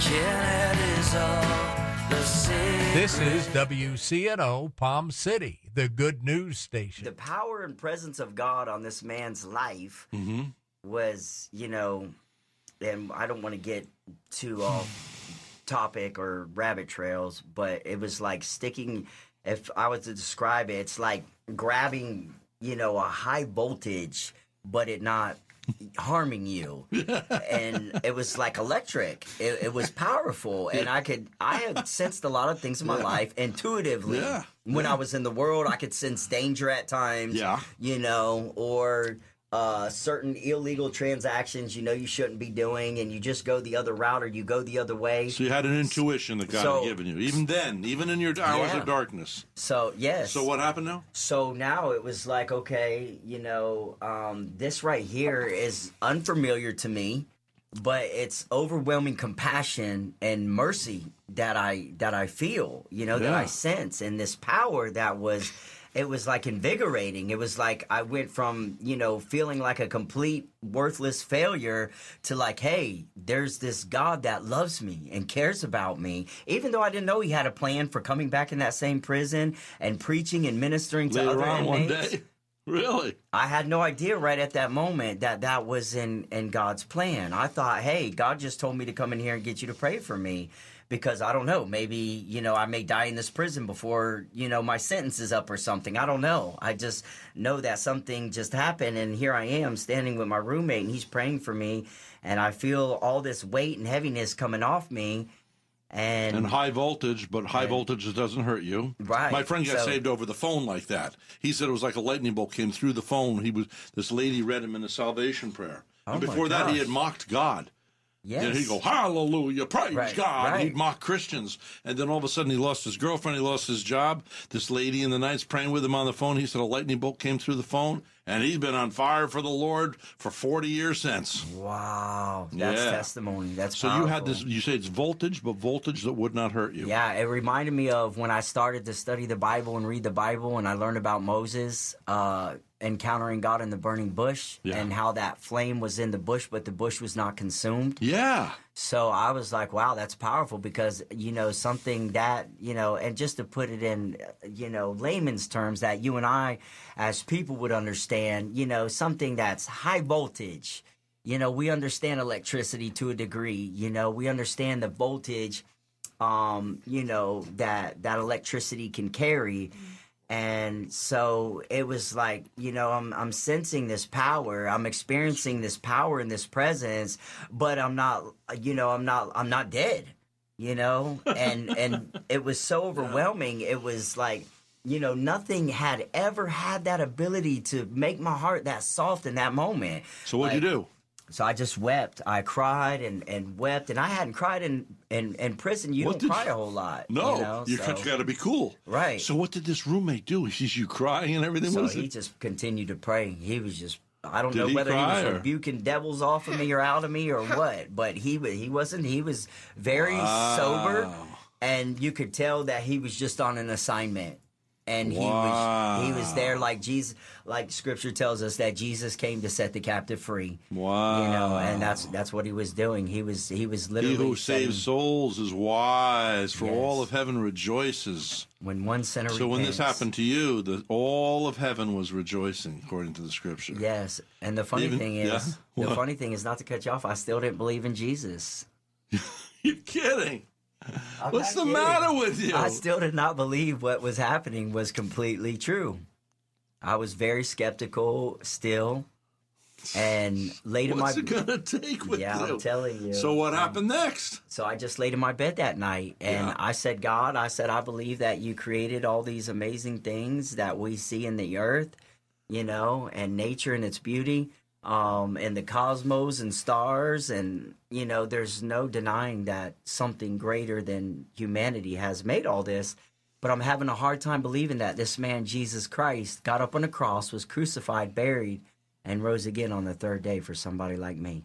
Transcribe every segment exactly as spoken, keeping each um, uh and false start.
Kennedy is all the city. This is W C N O Palm City, the good news station. The power and presence of God on this man's life mm-hmm. was, you know, and I don't want to get too off topic or rabbit trails, but it was like sticking, if I was to describe it, it's like grabbing, you know, a high voltage, but it not harming you. And it was like electric. It, it was powerful. And I could, I had sensed a lot of things in my yeah. life intuitively. Yeah. When yeah. I was in the world, I could sense danger at times. Yeah. You know, or uh, certain illegal transactions you know you shouldn't be doing, and you just go the other route or you go the other way. So you had an intuition that God So- had given you, even then, even in your hours Yeah. of darkness. So, yes. So what happened now? So now it was like, okay, you know, um, this right here is unfamiliar to me, but it's overwhelming compassion and mercy that I that I feel, you know, that Yeah. I sense, and this power that was, it was like invigorating. It was like I went from, you know, feeling like a complete worthless failure to like, hey, there's this God that loves me and cares about me, even though I didn't know he had a plan for coming back in that same prison and preaching and ministering to Later other on one inmates. day? Really? I had no idea right at that moment that that was in, in God's plan. I thought, hey, God just told me to come in here and get you to pray for me because I don't know, maybe, you know, I may die in this prison before, you know, my sentence is up or something. I don't know. I just know that something just happened, and here I am standing with my roommate, and he's praying for me, and I feel all this weight and heaviness coming off me. And, And high voltage, but high and, voltage doesn't hurt you. Right. My friend got So- saved over the phone like that. He said it was like a lightning bolt came through the phone. He was this lady read him in a salvation prayer. Oh, and my before that, he gosh. had mocked God. Yes. And he'd go, hallelujah, praise Right, God. right. He'd mock Christians. And then all of a sudden he lost his girlfriend, he lost his job. This lady in the night's praying with him on the phone. He said a lightning bolt came through the phone, and he's been on fire for the Lord for forty years since. Wow. That's Yeah. testimony. That's So powerful. you had this, you say it's voltage, but voltage that would not hurt you. Yeah, it reminded me of when I started to study the Bible and read the Bible, and I learned about Moses uh, encountering God in the burning bush, Yeah. and how that flame was in the bush, but the bush was not consumed. Yeah. So I was like, wow, that's powerful, because, you know, something that, you know, and just to put it in, you know, layman's terms that you and I as people would understand, you know, something that's high voltage. You know, we understand electricity to a degree. You know, we understand the voltage, um, you know, that that electricity can carry. And so it was like, you know, I'm I'm sensing this power. I'm experiencing this power and this presence, but I'm not, you know, I'm not I'm not dead, you know? And and it was so overwhelming. It was like, you know, nothing had ever had that ability to make my heart that soft in that moment. So what'd Like, you do? So I just wept. I cried and, and wept, and I hadn't cried in, in, in prison. You What don't did cry you- a whole lot. No, you know? you so, got to be cool. Right. So what did this roommate do? He sees you crying and everything. So What is he it? just continued to pray. He was just, I don't Did know he whether cry, he was or- rebuking devils off of me or out of me or what, but he wa- he wasn't. He was very Wow. sober, and you could tell that he was just on an assignment. And he Wow. was he was there like Jesus, like Scripture tells us that Jesus came to set the captive free. Wow. You know, and that's that's what he was doing. He was he was He literally who setting- saves souls is wise, for Yes. all of heaven rejoices. when one sinner So when this repents. happened to you, the, all of heaven was rejoicing, according to the Scripture. Yes, and the funny Even- thing is, yeah? the What? funny thing is, not to cut you off, I still didn't believe in Jesus. You're kidding. I'm What's not the kidding. matter with you? I still did not believe what was happening was completely true. I was very skeptical still, and laid in my What's it going to take with yeah, you? I'm telling you. So what happened next? So I just laid in my bed that night, and Yeah. I said, God, I said, I believe that you created all these amazing things that we see in the earth, you know, and nature and its beauty, um, and the cosmos and stars. And, you know, there's no denying that something greater than humanity has made all this. But I'm having a hard time believing that this man, Jesus Christ, got up on a cross, was crucified, buried, and rose again on the third day for somebody like me.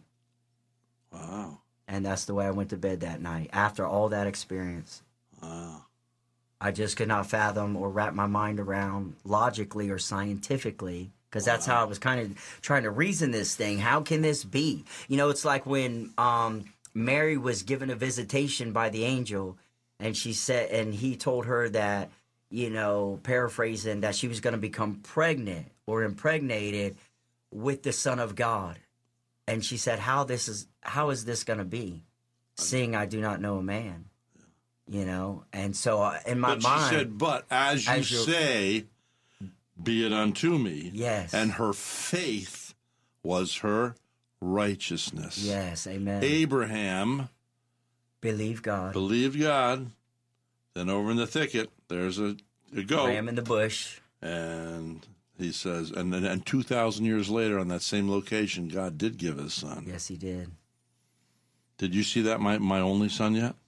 Wow. And that's the way I went to bed that night after all that experience. Wow. I just could not fathom or wrap my mind around logically or scientifically, because that's how I was kind of trying to reason this thing. How can this be? You know, it's like when um, Mary was given a visitation by the angel, and she said, and he told her that, you know, paraphrasing, that she was going to become pregnant or impregnated with the Son of God. And she said, how this is, how is this going to be, seeing I do not know a man? You know, and so uh, in my but mind, she said, but as you as say, be it unto me. Yes. And her faith was her righteousness. yes, amen. Abraham Believe God. believed God. Then over in the thicket, there's a, a goat. Ram in the bush. And he says, and then and two thousand years later on that same location, God did give his son. Yes, he did. Did you see that, My My Only Son, yet?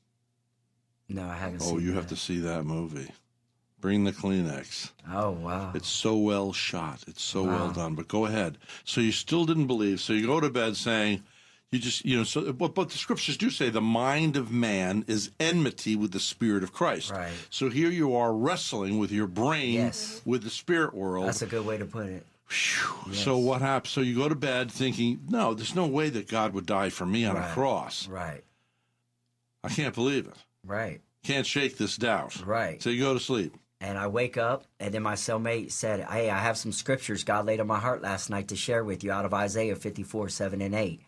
No, I haven't Oh, seen you that. have to see that movie. Bring the Kleenex. Oh, wow. It's so well shot. It's so well Wow. done. But go ahead. So you still didn't believe. So you go to bed saying, you just, you know, so, but, but the scriptures do say the mind of man is enmity with the spirit of Christ. Right. So here you are wrestling with your brain, Yes. with the spirit world. That's a good way to put it. Phew. Yes. So what happens? So you go to bed thinking, no, there's no way that God would die for me on Right. a cross. Right. I can't believe it. Right. Can't shake this doubt. Right. So you go to sleep. And I wake up, and then my cellmate said, hey, I have some scriptures God laid on my heart last night to share with you out of Isaiah fifty-four, seven and eight.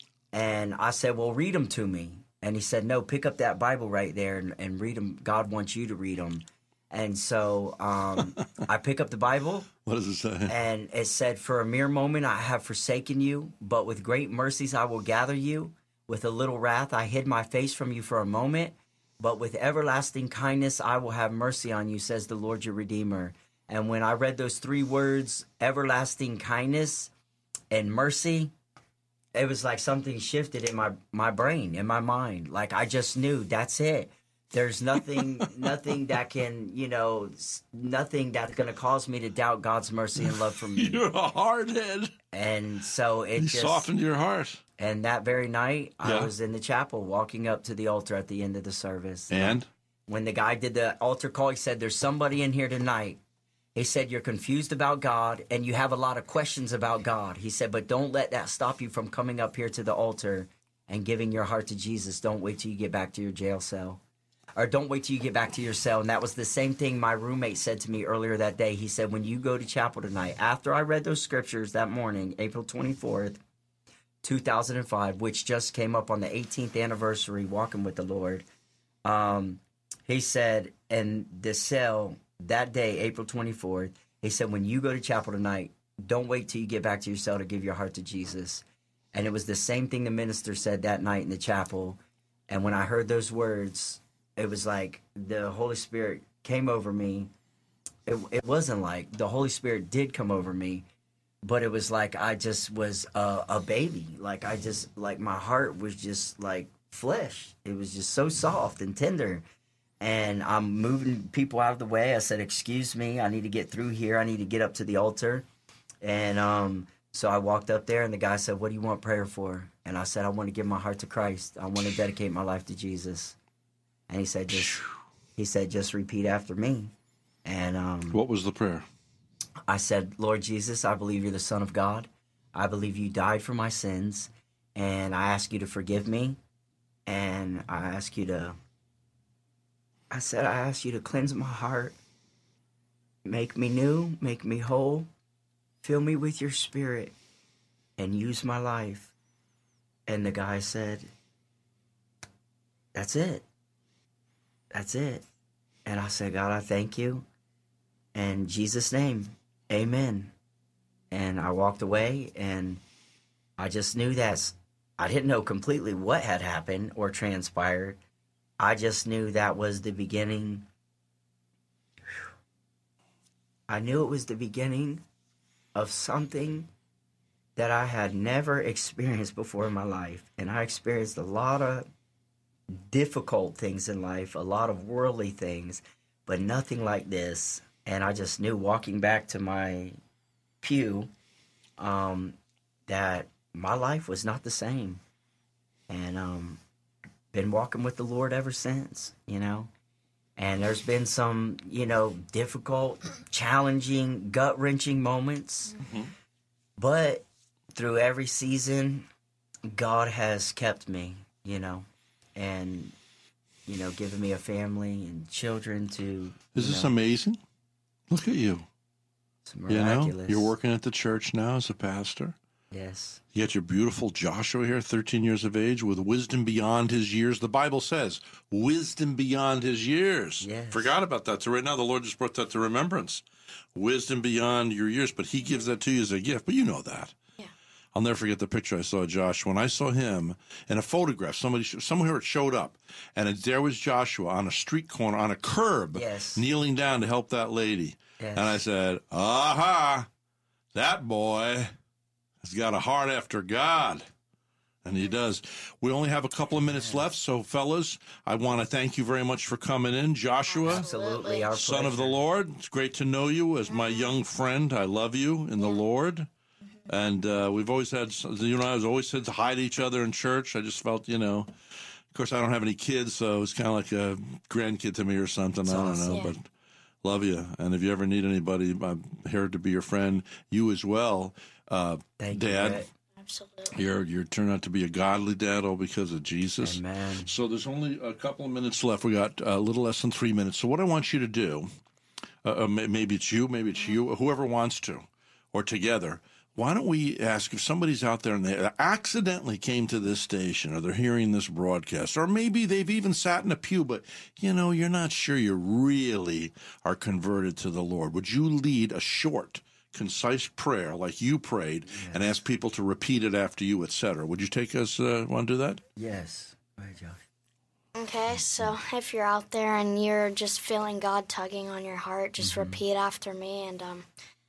And I said, well, read them to me. And he said, no, pick up that Bible right there and, and read them. God wants you to read them. And so um, I pick up the Bible, What does it say? and it said, for a mere moment I have forsaken you, but with great mercies I will gather you. With a little wrath I hid my face from you for a moment, but with everlasting kindness I will have mercy on you, says the Lord your Redeemer. And when I read those three words, everlasting kindness and mercy, it was like something shifted in my, my brain, in my mind. Like I just knew that's it. There's nothing, nothing that can, you know, s- nothing that's going to cause me to doubt God's mercy and love for me. You're a hardhead. And so it He just, softened your heart. and that very night, Yeah. I was in the chapel walking up to the altar at the end of the service. And? When the guy did the altar call, he said, there's somebody in here tonight. He said, you're confused about God and you have a lot of questions about God. He said, but don't let that stop you from coming up here to the altar and giving your heart to Jesus. Don't wait till you get back to your jail cell. Or don't wait till you get back to your cell. And that was the same thing my roommate said to me earlier that day. He said, when you go to chapel tonight, after I read those scriptures that morning, April twenty-fourth, two thousand five, which just came up on the eighteenth anniversary, walking with the Lord, um, he said, in the cell that day, April twenty-fourth, he said, when you go to chapel tonight, don't wait till you get back to your cell to give your heart to Jesus. And it was the same thing the minister said that night in the chapel. And when I heard those words, it was like the Holy Spirit came over me. It, it wasn't like the Holy Spirit did come over me, but it was like I just was a, a baby. Like I just, like my heart was just like flesh. It was just so soft and tender. And I'm moving people out of the way. I said, excuse me, I need to get through here. I need to get up to the altar. And um, so I walked up there, and the guy said, what do you want prayer for? And I said, I want to give my heart to Christ. I want to dedicate my life to Jesus. And he said, just, he said, just repeat after me. And um, What was the prayer? I said, Lord Jesus, I believe you're the Son of God. I believe you died for my sins. And I ask you to forgive me. And I ask you to, I said, I ask you to cleanse my heart. Make me new, make me whole. Fill me with your spirit and use my life. And the guy said, that's it. That's it. And I said, God, I thank you. In Jesus' name, amen. And I walked away, and I just knew that I didn't know completely what had happened or transpired. I just knew that was the beginning. I knew it was the beginning of something that I had never experienced before in my life. And I experienced a lot of difficult things in life, a lot of worldly things, but nothing like this. And I just knew walking back to my pew um, that my life was not the same. And um, been walking with the Lord ever since, you know. And there's been some, you know, difficult, challenging, gut-wrenching moments. Mm-hmm. But through every season, God has kept me. you know, and, you know, giving me a family and children to. Is this know, amazing? Look at you. It's miraculous. You know, you're working at the church now as a pastor. Yes. You got your beautiful Joshua here, thirteen years of age, with wisdom beyond his years. The Bible says, wisdom beyond his years. Yes. Forgot about that. So right now, the Lord just brought that to remembrance. Wisdom beyond your years, but he gives that to you as a gift. But you know that. Yeah. I'll never forget the picture I saw of Josh. When I saw him in a photograph, somebody, somewhere it showed up, and it, there was Joshua on a street corner, on a curb, Yes. kneeling down to help that lady. Yes. And I said, aha, that boy has got a heart after God. And he does. We only have a couple of minutes left, so fellas, I want to thank you very much for coming in. Joshua, Absolutely. Our son of the pleasure. Lord, it's great to know you as my young friend. I love you in the Lord. And uh, we've always had, you know, I've always said to hi to each other in church. I just felt, you know, of course, I don't have any kids, so it's kind of like a grandkid to me or something. I don't awesome. know, Yeah. but love you. And if you ever need anybody, I'm here to be your friend. You as well, uh, Thank you, Dad. Brett. Absolutely. You're you're turned out to be a godly dad, all because of Jesus. Amen. So there's only a couple of minutes left. We got a little less than three minutes. So what I want you to do, uh, uh, may- maybe it's you, maybe it's you, whoever wants to, or together. Why don't we ask if somebody's out there and they accidentally came to this station, or they're hearing this broadcast, or maybe they've even sat in a pew, but you know you're not sure you really are converted to the Lord. Would you lead a short, concise prayer like you prayed, Yes. and ask people to repeat it after you, et cetera? Would you take us? Uh, want to do that? Yes. Go ahead, Josh. Okay, so if you're out there and you're just feeling God tugging on your heart, just Mm-hmm. repeat after me and um,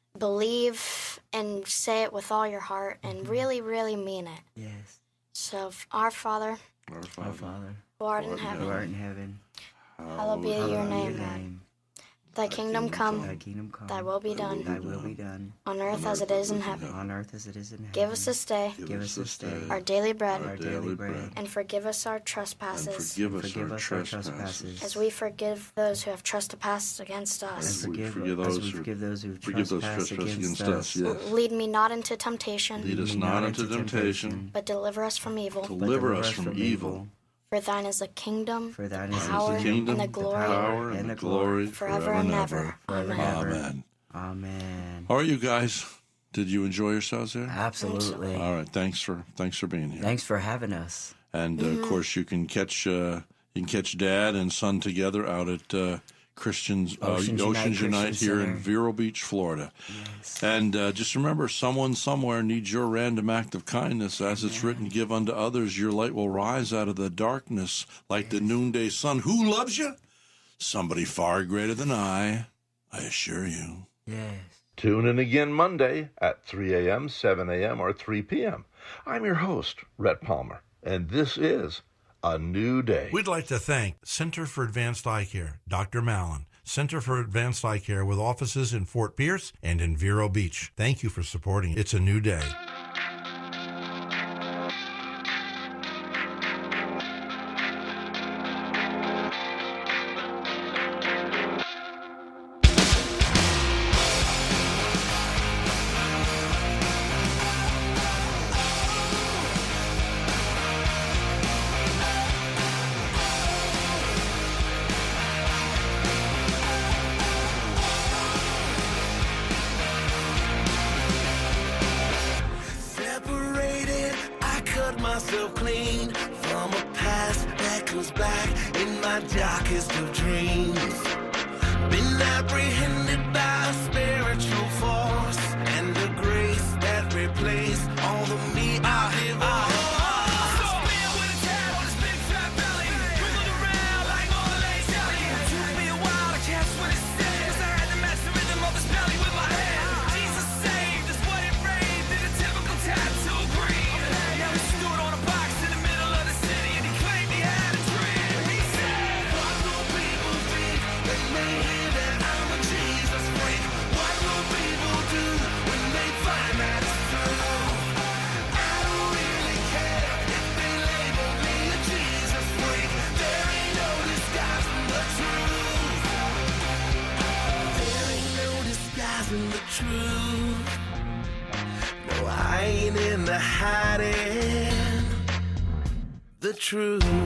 believe and say it with all your heart and Mm-hmm. really, really mean it. Yes. So, our Father, Our Our Father, Father, who art in Lord in who heaven, art in heaven, hallowed be hallowed your be name, your God. name. Thy kingdom come, Thy kingdom come. thy will be done, Thy will be done. on earth as it is in heaven. On earth as it is in heaven. Give us this day Give us this day our daily bread, our daily bread. and forgive us our and trespasses, forgive us Forgive our us our trespasses. trespasses. as we forgive those who have trespassed against And us. we forgive, forgive as those we who- forgive those who Forgive those trespass trespass against, against us. Yes. Lead me not into temptation, Lead us me not into temptation. but deliver us from evil. but Deliver us from evil. For thine is the kingdom, For thine the is the power, kingdom, and the the glory, power, and the glory forever and ever. Forever and Amen. ever. Amen. Amen. All right, you guys. Did you enjoy yourselves there? Absolutely. All right. Thanks for thanks for being here. Thanks for having us. And uh, of course, you can catch uh, you can catch Dad and Son together out at uh, Christians uh, Oceans Oceans, Unite Unite Christian here Center. in Vero Beach, Florida. Yes. And uh, just remember, someone somewhere needs your random act of kindness. As it's written, give unto others, your light will rise out of the darkness like the noonday sun. Who loves you? Somebody far greater than I, I assure you. Yes. Tune in again Monday at three a.m., seven a.m., or three p.m. I'm your host, Rhett Palmer, and this is A New Day. We'd like to thank Center for Advanced Eye Care, Doctor Mallon. Center for Advanced Eye Care with offices in Fort Pierce and in Vero Beach. Thank you for supporting It's a New Day. Separated, I cut myself clean from a past that comes back in my darkest of dreams. Been apprehended by a spiritual force and a grace that replaced all the me I have. The truth. No, I ain't in the hiding. The truth. true.